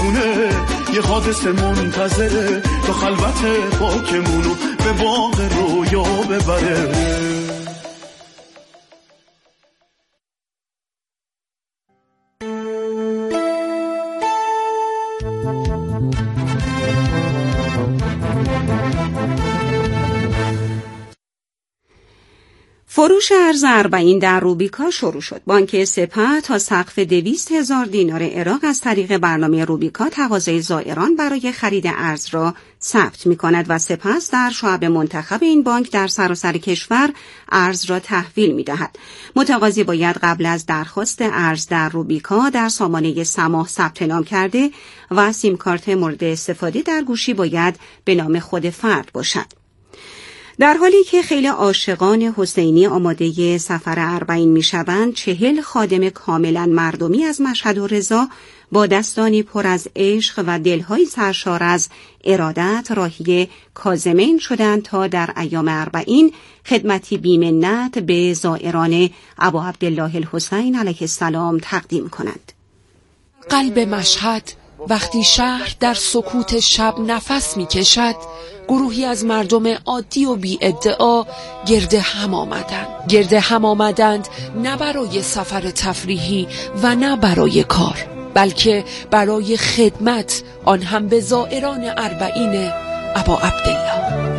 میمونه، یه حادثه منتظره تا خلوت پاکمونو به باغ رویا ببره. فروش ارز اربعین در روبیکا شروع شد. بانک سپه تا سقف 200,000 دینار عراق از طریق برنامه روبیکا تقاضای زائران برای خرید ارز را ثبت می‌کند و سپس در شعب منتخب این بانک در سراسر کشور ارز را تحویل می‌دهد. متقاضی باید قبل از درخواست ارز در روبیکا در سامانه سماح ثبت نام کرده و سیم کارت مورد استفاده در گوشی باید به نام خود فرد باشد. در حالی که خیلی عاشقان حسینی آماده سفر اربعین میشوند، 40 خادم کاملا مردمی از مشهد و رضا با دستانی پر از عشق و دلهای سرشار از ارادت راهی کاظمین شدند تا در ایام اربعین خدمتی بی‌منت به زائران ابا عبدالله الحسین علیه السلام تقدیم کنند. قلب مشهد وقتی شهر در سکوت شب نفس می‌کشد، گروهی از مردم عادی و بی ادعا گرد هم آمدند نه برای سفر تفریحی و نه برای کار، بلکه برای خدمت، آن هم به زائران اربعین ابا عبدالله.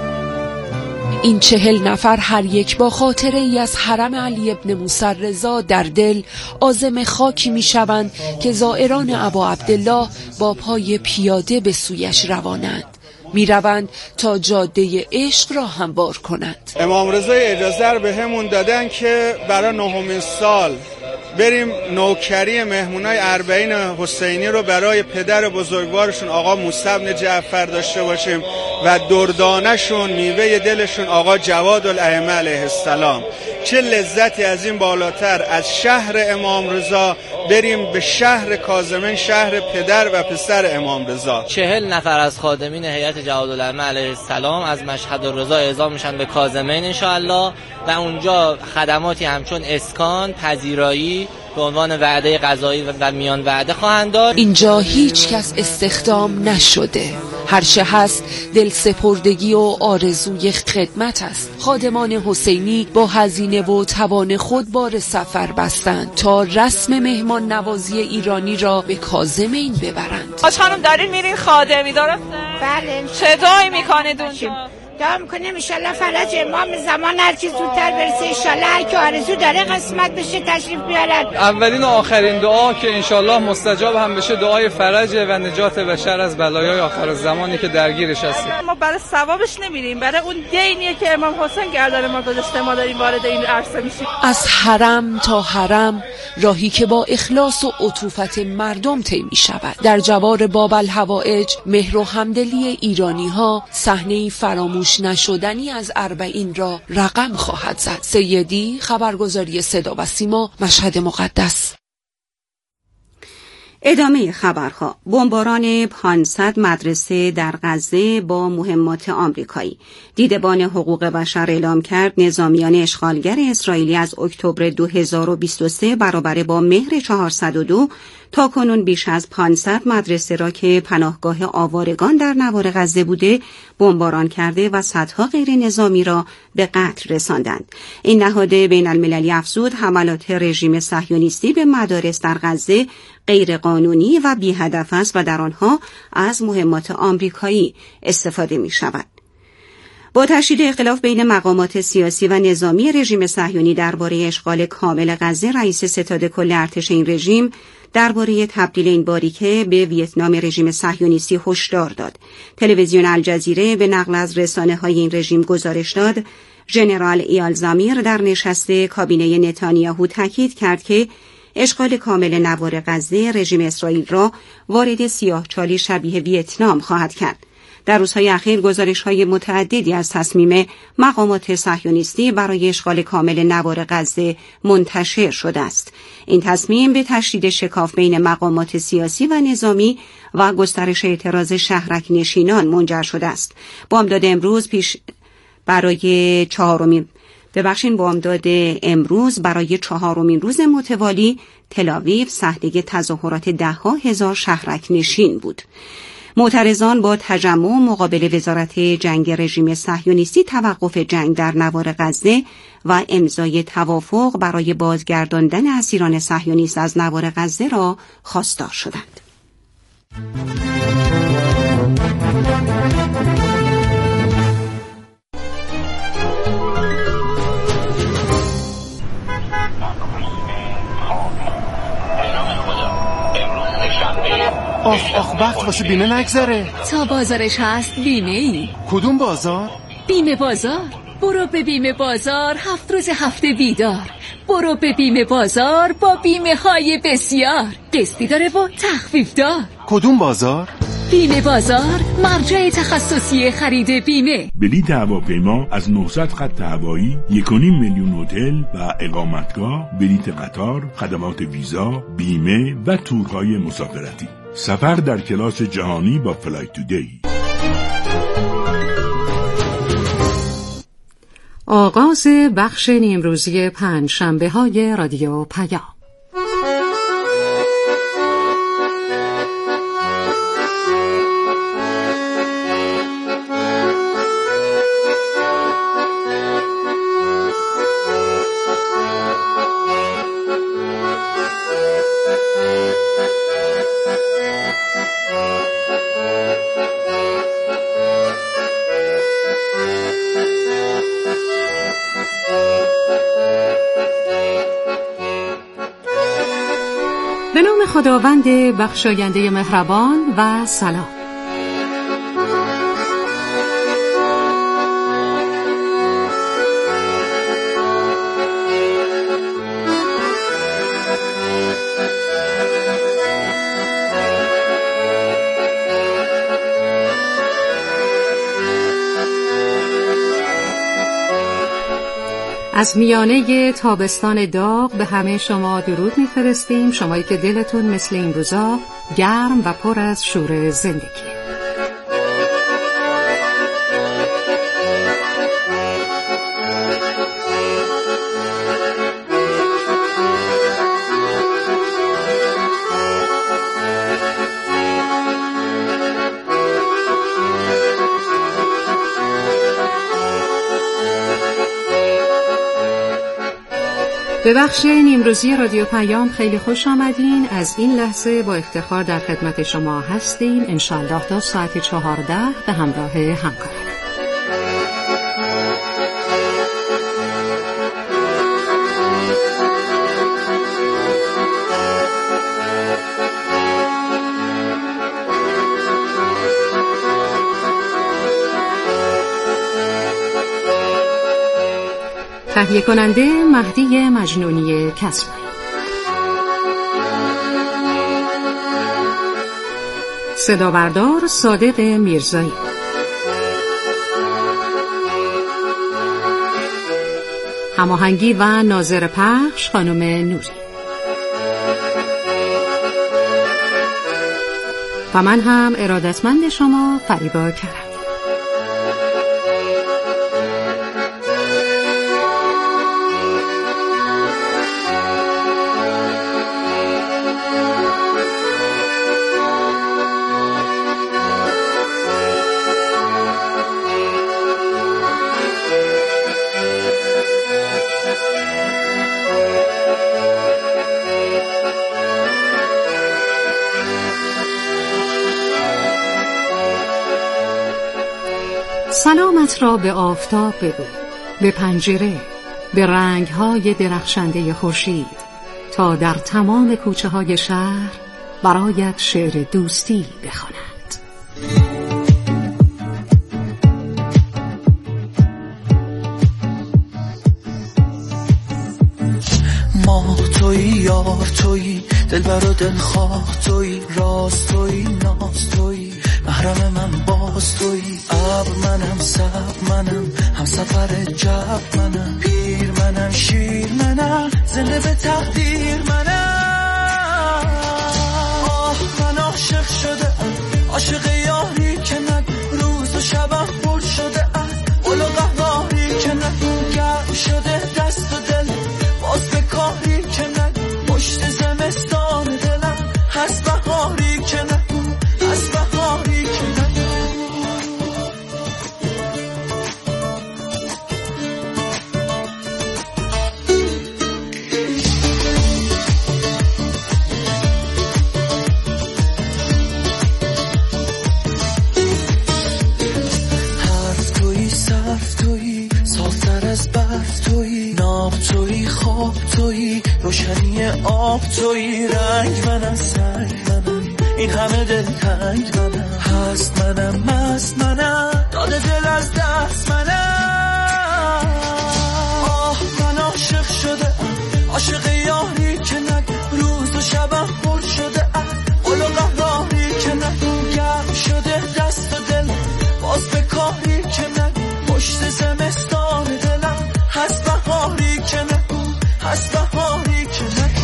این 40 نفر هر یک با خاطره ای از حرم علی ابن موسی رضا در دل عازم خاکی می شوند که زائران ابا عبدالله با پای پیاده به سویش روانند. می روند تا جاده عشق را هموار کنند. امام رضا اجازه رو به همون دادن که برای 9مین سال بریم نوکری مهمونای اربعین حسینی رو برای پدر بزرگوارشون آقا موسی بن جعفر داشته باشیم و دردانشون، میوه دلشون آقا جواد الائمه علیه السلام. چه لذتی از این بالاتر از شهر امام رضا بریم به شهر کاظمین، شهر پدر و پسر امام رضا. 40 نفر از خادمین هیئت جواد الائمه علیه السلام از مشهد و رضا اعزام میشن به کاظمین انشاءالله و اونجا خدماتی همچون اسکان، پذیرایی به عنوان وعده غذایی و میان وعده خواهند داشت. اینجا هیچ کس استخدام نشده، هر چه هست دل سپردگی و آرزوی خدمت است. خادمان حسینی با هزینه و توان خود بار سفر بستند تا رسم مهمان نوازی ایرانی را به کاظمین ببرند. آج خانم دارین میرین خادمی درسته؟ بله. چه دعایی میکنید اونجا؟ دعا میکنیم انشالله فرج امام زمان هر چی زودتر برسه، انشالله هر که آرزو داره قسمت بشه تشریف بیارن. اولین و آخرین دعا که انشالله مستجاب هم بشه دعای فرج و نجات بشر از بلایای آخر زمانی که درگیرش هستیم. ما برای ثوابش نمیریم، برای اون دینیه که امام حسین گردن ما گذاشته ما داریم وارد این عرصه میشیم. از حرم تا حرم راهی که با اخلاص و عطوفت مردم طی میشود. در جوار باب الحوائج مهر و همدلی ایرانی ها صحنه‌ای فراموش نشدنی از اربعین را رقم خواهد زد. سیدی، خبرگزاری صدا و سیما، مشهد مقدس. ادامه خبرها. بمباران 500 مدرسه در غزه با مهمات آمریکایی. دیدبان حقوق بشر اعلام کرد نظامیان اشغالگر اسرائیلی از اکتبر 2023 برابر با مهر 402 تا کنون بیش از 500 مدرسه را که پناهگاه آوارگان در نوار غزه بوده بمباران کرده و صدها غیر نظامی را به قتل رساندند. این نهاد بین المللی افزود حملات رژیم صهیونیستی به مدارس در غزه غیر قانونی و بی هدف است و در آنها از مهمات آمریکایی استفاده می شود. با تشدید اختلاف بین مقامات سیاسی و نظامی رژیم صهیونی درباره اشغال کامل غزه، رئیس ستاد کل ارتش این رژیم درباره تبدیل این باریکه به ویتنام رژیم صهیونیستی هشدار داد. تلویزیون الجزیره به نقل از رسانه‌های این رژیم گزارش داد ژنرال ایال زمیر در نشست کابینه نتانیاهو تاکید کرد که اشغال کامل نوار غزه رژیم اسرائیل را وارد سیاهچالی شبیه ویتنام خواهد کرد. در روزهای اخیر گزارش‌های متعددی از تصمیم مقامات صهیونیستی برای اشغال کامل نوار غزه منتشر شده است. این تصمیم به تشدید شکاف بین مقامات سیاسی و نظامی و گسترش اعتراض شهرک نشینان منجر شده است. بامداد امروز ببخشین بامداد امروز برای 4مین روز متوالی تل‌آویو صحنه تظاهرات 10,000 شهرک نشین بود. معترضان با تجمع مقابل وزارت جنگ رژیم صهیونیستی توقف جنگ در نوار غزه و امضای توافق برای بازگرداندن اسیران صهیونیست از نوار غزه را خواستار شدند. آخ وقت واسه بیمه نگذره. تا بازارش هست بیمه ای. کدوم بازار؟ بیمه بازار. برو به بیمه بازار 7 روز هفته بیدار. برو به بیمه بازار با بیمه های بسیار. قسطی داره و تخفیف دار. کدوم بازار؟ بیمه بازار، مرجع تخصصی خرید بیمه. بلیط هواپیما از 900 خط هوایی، 1.5 میلیون هتل و اقامتگاه، بلیط قطار، خدمات ویزا، بیمه و تورهای مسافرتی. سفر در کلاس جهانی با فلایت تودی. آغاز بخش نیمروزی پنجشنبه‌های رادیو پیام. به نام خداوند بخشاینده مهربان و سلام. از میانه تابستان داغ به همه شما درود میفرستیم، شمایی که دلتون مثل این روزا گرم و پر از شور زندگی. به بخش نیمروزی رادیو پیام خیلی خوش آمدین. از این لحظه با افتخار در خدمت شما هستیم، انشالله تا ساعت 14 به همراه همکاران. تهیه کننده مهدی مجنونی کسبی. صدا بردار صادق میرزایی. هماهنگی و ناظر پخش خانم نوری. و من هم ارادتمند شما فریبا کرم. سلامت را به آفتاب بگو، به پنجره، به رنگ‌های درخشنده خورشید، تا در تمام کوچه‌های شهر برایت شعر دوستی بخواند. ما توی یار توی دلبر و دلخواه توی راست توی ناز توی محرم من باز توی ابر منم سب منم هم سفر جب منم پیر منم شیر منم زنده به تقدیر منم. آه من عاشق شده عاشق یاری که من روز و شبم پر شده قل و قهواری که من گرم شده آب توی رنگ منم سنگ منم این همه دل تنگ منم هست منم مست منم داده دل از دست منم آه من عاشق شده عاشق یاری که نگه روز و شبم پر شده قل و قهاری که نگه گرم شده دست و دل باز به کاری که نگه پشت زمستان دلم هست بهاری که نگه هست بهاری که نگه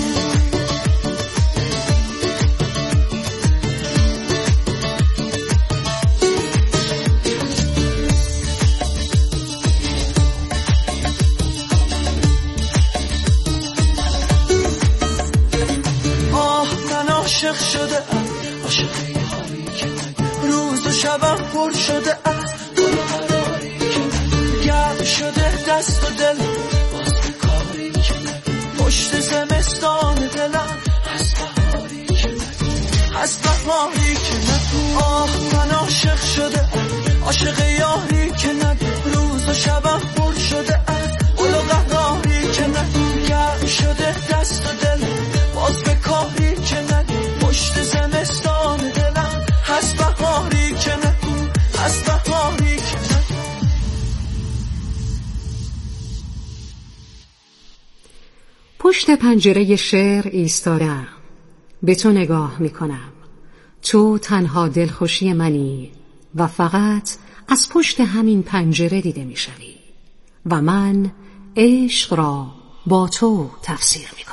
عاشق شده عاشق یاری که روز و شبم پر شده گل و قراری که گرم شده دست و دل باز به کاری که پشت زمستان دلم هست بهاری که هست بهاری که آه من عاشق شده عاشق یاری که روز و شبم پر شده گل و قراری که گرم شده دست و دل باز به کاری که پشت زمستان دلم هست بهاری که هست بهاری که پشت پنجره شعر ایستادم به تو نگاه میکنم تو تنها دلخوشی منی و فقط از پشت همین پنجره دیده میشوی و من عشق را با تو تفسیر میکنم.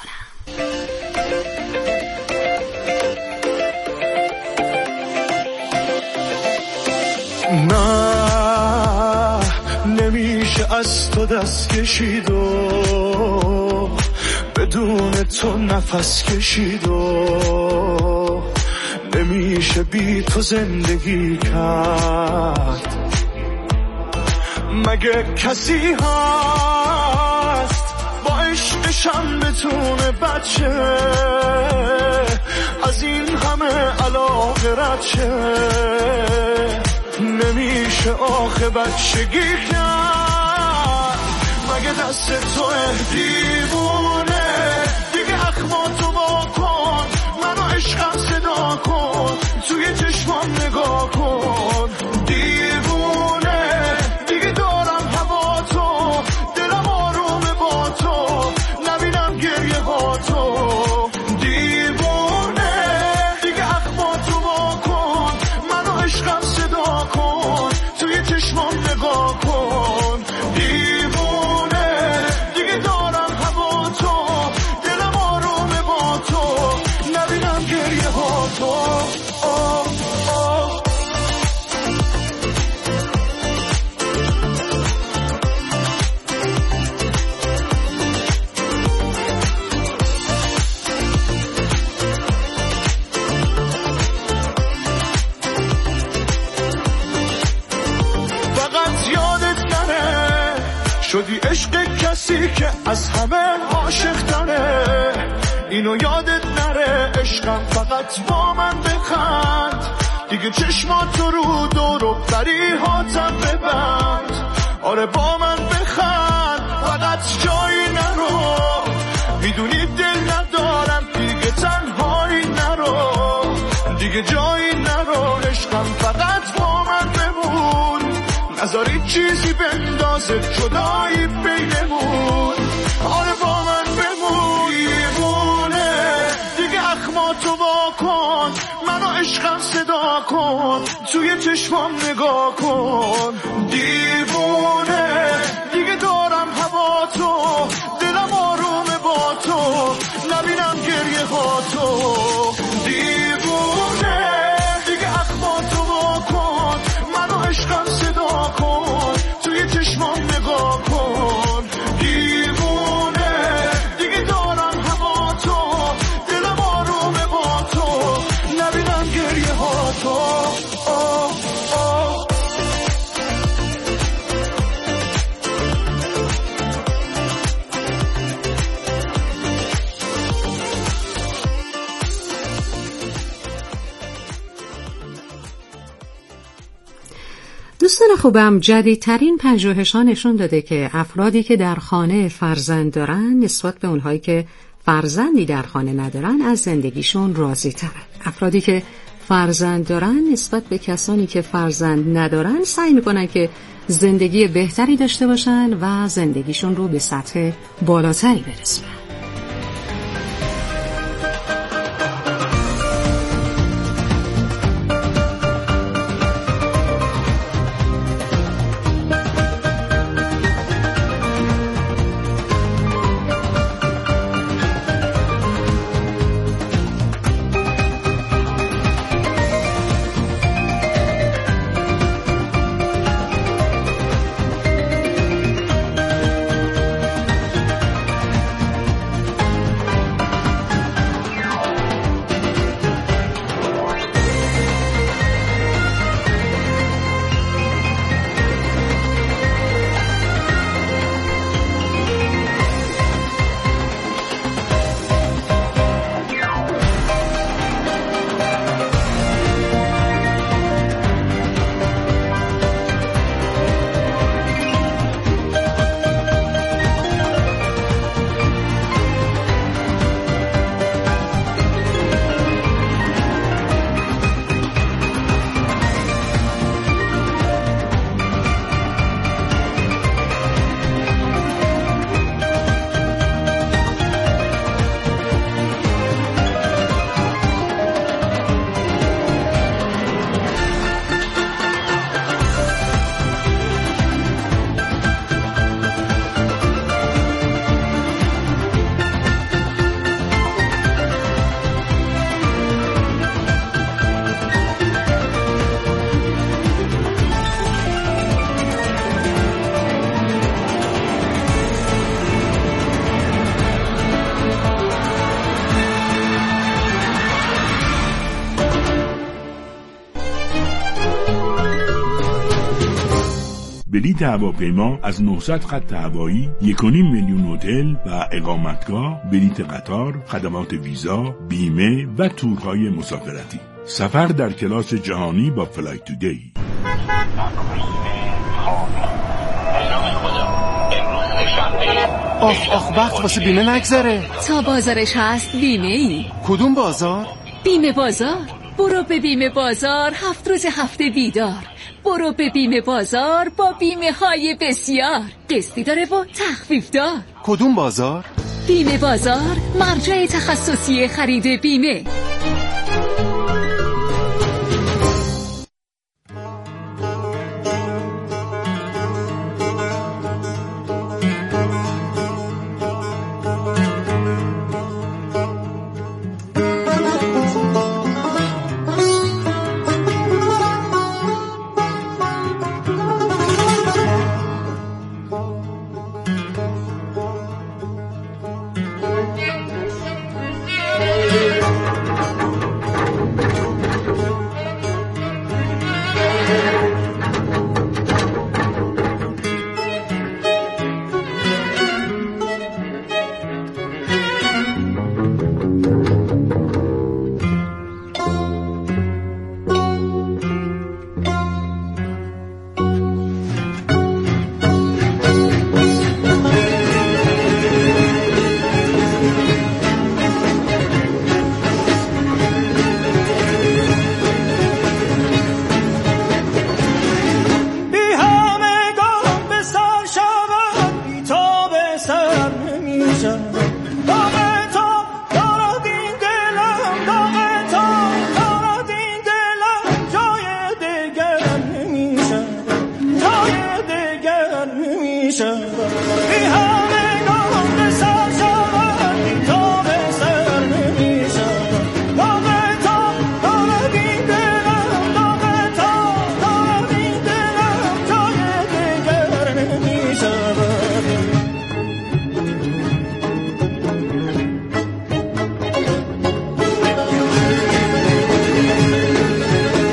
نه نمیشه از تو دست کشید و بدون تو نفس کشید و نمیشه بی تو زندگی کرد. مگه کسی هست با عشقشم بتونه بچه از این همه علاقه رد شه؟ نمیشه آخه بچگی کرد. مگه دست تو دیوونه دیگه اخماتو با کن منو عشقم صدا کن توی چشمام نگاه کن. دیوونه دیگه دارم هوا تو دلم آرومه با تو نبینم گریه با تو. دیوونه دیگه اخماتو با کن منو عشقم صدا کن توی چشمام نگاه کن. دیوونه دیگه دارم هوا تو دلم آرومه با تو نبینم گریه ها تو. شدی عشق کسی که از همه عاشق تره. اینو یادت نره عشقم فقط با من بخند دیگه چشماتو رو دور و بریهاتم ببند. آره با من بخند فقط جایی نرو میدونی دل ندارم دیگه تنهایی نرو دیگه جایی نرو عشقم فقط با من بمون نذاری چیزی بندازه جدایی بینمون. آره با من بمون. دیوونه دیگه اخماتو با کن منو عشقم صدا کن توی چشمام نگاه کن. دیوونه دیگه دارم هوا تو دلم آرومه با تو نبینم گریه ها تو. دیوونه دیگه اخماتو با کن منو عشقم صدا کن توی چشمام نگاه کن. دیوونه دیگه دارم هوا تو دلم آرومه با تو نبینم گریه ها تو. دوستان خوبم، جدیدترین پژوهش‌ها نشون داده که افرادی که در خانه فرزند دارن نسبت به اونهایی که فرزندی در خانه ندارن از زندگیشون راضی ترن. افرادی که فرزند دارن نسبت به کسانی که فرزند ندارن سعی میکنن که زندگی بهتری داشته باشن و زندگیشون رو به سطح بالاتری برسونن. بلیط هواپیما از 900 خط هوایی، 1.5 میلیون هتل و اقامتگاه، بلیط قطار، خدمات ویزا، بیمه و تورهای مسافرتی. سفر در کلاس جهانی با فلایت تودی. آخ وقت واسه بیمه نگذره. تا بازارش هست بیمه ای. کدوم بازار؟ بیمه بازار. برو به بیمه بازار 7 روز هفته بیدار. برو به بیمه بازار با بیمه های بسیار. قسطی داره و تخفیف دار. کدوم بازار؟ بیمه بازار، مرجع تخصصی خرید بیمه.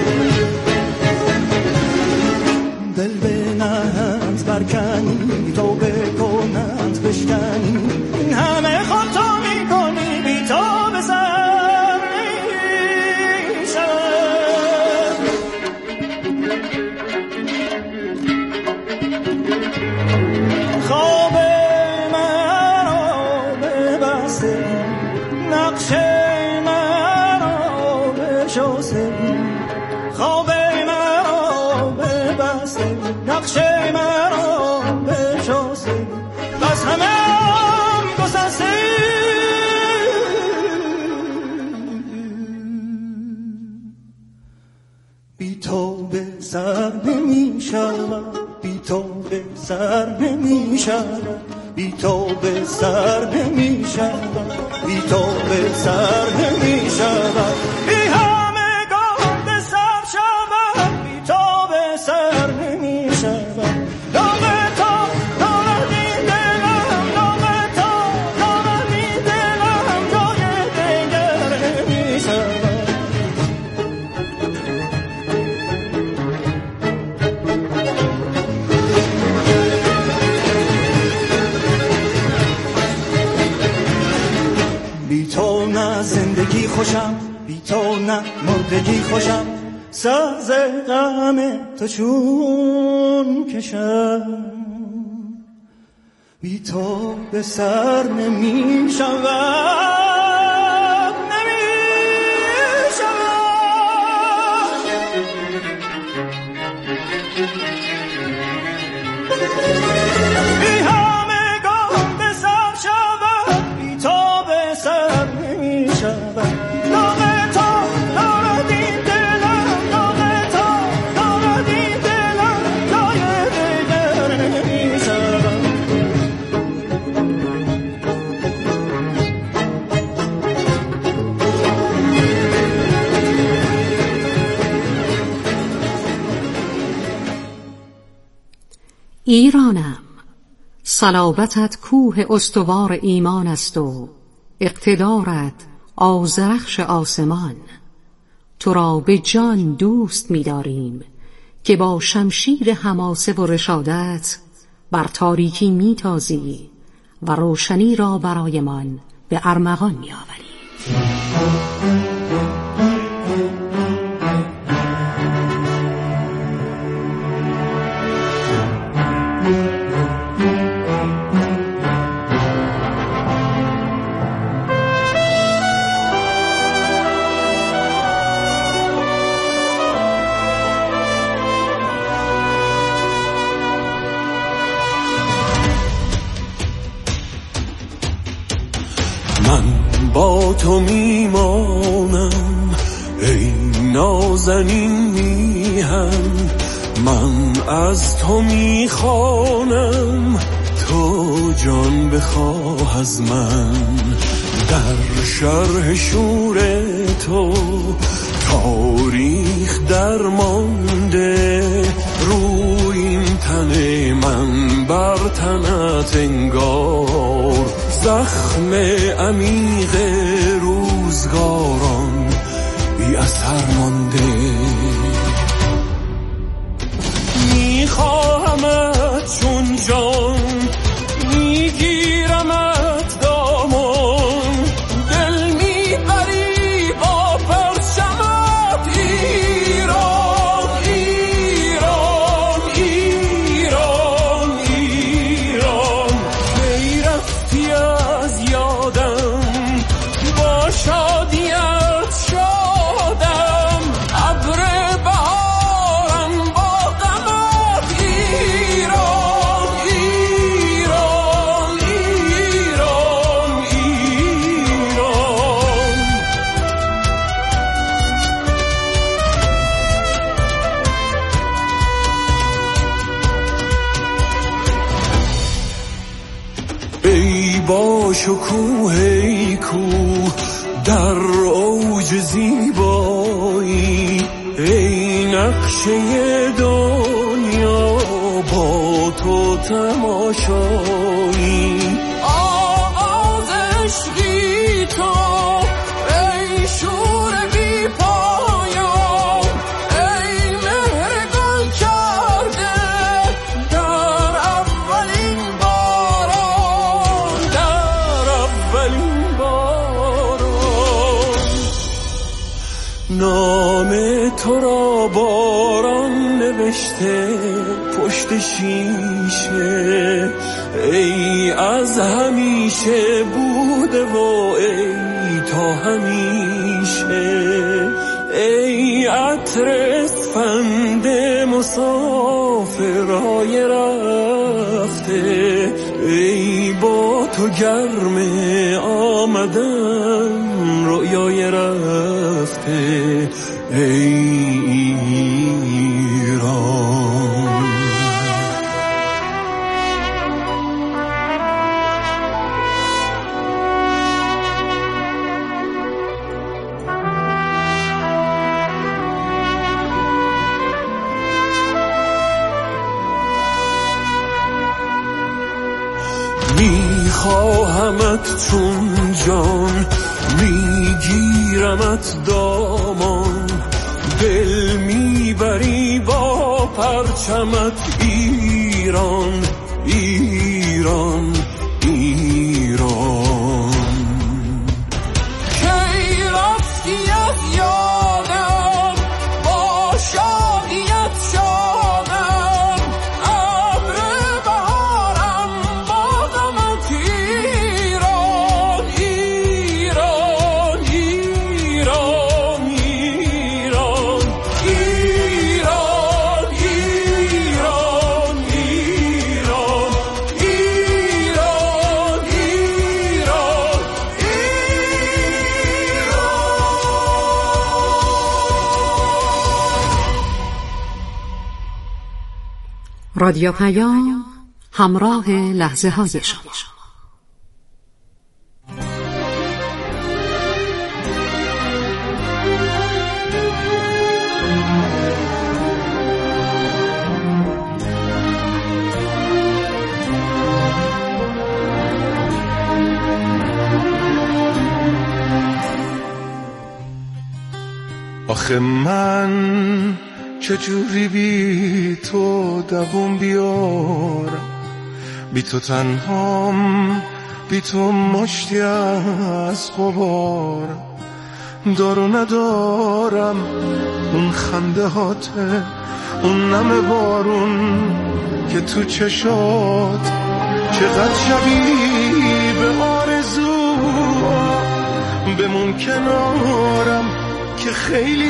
دل به نهت برکن تو خواب مرا ببسته نقش مرا بشاسته بس همه هم گسسته بی تو به سر نمی شود بی تو به سر نمی شود بی تو به سر نمی شود بی تو به سر نمی شود بی همگان به سر شود بی تو به سر نمی شود داغ تو دارد این دلم داغ تو دارد این دلم جای دیگر نمی شود بی تو نه زندگی خوشم بی تو نه مردگی خوشم ساز غم تو چون کشم بی تو به سر نمی شود نمی شود بی همگان به سر شود بی تو به سر نمی شود داغ تو دارد این دلم داغ تو دارد این دلم جای دیگر نمی شود ایرانم صلابتت کوه استوار ایمان است و اقتدارت آذرخش آسمان تو را به جان دوست می‌داریم که با شمشیر حماسه و رشادت بر تاریکی می‌تازی و روشنی را برایمان به ارمغان می‌آوری. من با تو میمانم ای نازنین میهن من از تو میخوانم تو جان بخواه از من در شرح شور تو تاریخ درمانده روی این تن من بر تنت انگار زخم عمیق روزگاران بی اثر مانده میخواهمت چون جان میگیرمت دامان دل میبری با پرچمت ایران ایران ایران ایران کی رفتی از یادم با شادیت شادم ابر بهارم با غمت ایران ایران ایران ایران ای با شکوه ای کوه در اوج زیبایی ای نقشه دنیا با تو تماشایی آغاز عشقی تو ای شور بی پایان ای مهر گل کرده در اولین باران در اولین باران نام تو را باران نوشته پشت شیشه ای از همیشه بوده و ای تا همیشه ای ای عطر اسفند مسافرای رفته، ای با تو گرم آمدن رویای رفته، ای ایران. میخواهمت چون جان، میگیرمت دامان، دل میبری با پرچمت ایران ایران ایران. کی رفتی از یادم با شادیت شادم، ابر بهارم با غمت ایران ایران ایران ایران ایران ایران ایران ایران رادیو پیام، همراه لحظه های شما. آخه من چجوری بی تو دووم بیارم، بی تو تنهام، بی تو مشتی از غبار، دارو ندارم اون خنده هاته، اون نم بارون که تو چشات، چقدر شبیه به آرزو، بمون کنارم که خیلی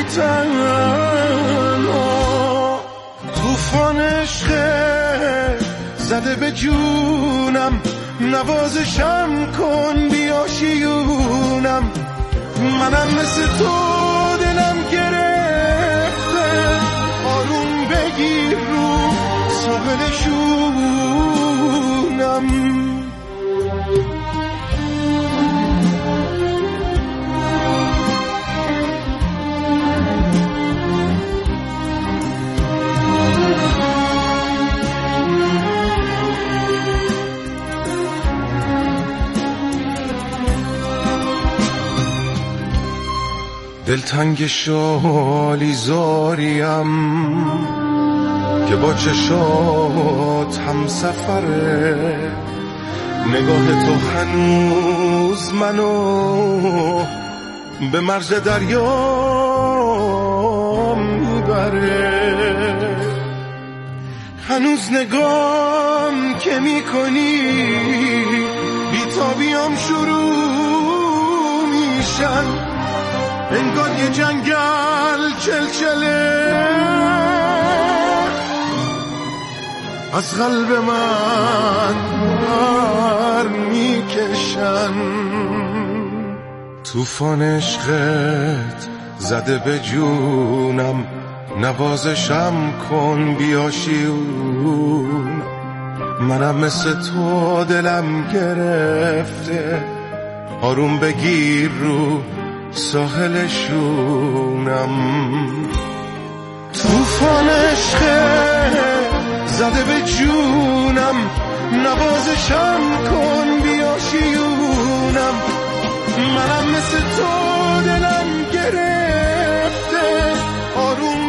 تنها. طوفان عشق زده به جونم، نوازشم کن بیا شیونم، منم مثل تو دلم گرفته، آروم بگیر رو ساحل شونم. دلتنگ شالی زاریم که با چشات هم سفره، نگاه تو هنوز منو به مرز دریا میبره، هنوز نگام که میکنی بیتابیام شروع میشن، انگار یه جنگل چلچله از قلب من بر میکشن. طوفان عشقت زده به جونم، نوازشم کن بیا شیون، منم مثل تو دلم گرفته، آروم بگیر رو ساحل شونم. طوفان عشق زده به جونم، نوازشم کن بیا شیونم، منم مثل تو دلم گرفته،